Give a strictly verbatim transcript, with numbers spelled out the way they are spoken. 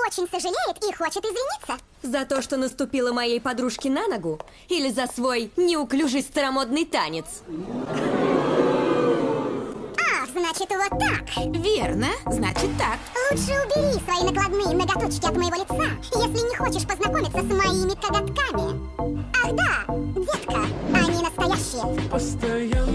очень сожалеет и хочет извиниться. За то, что наступила моей подружке на ногу? Или за свой неуклюжий старомодный танец? А, значит, вот так. Верно, значит так. Лучше убери свои накладные ноготочки от моего лица, если не хочешь познакомиться с моими коготками. Ах да, детка, они настоящие. Постоянно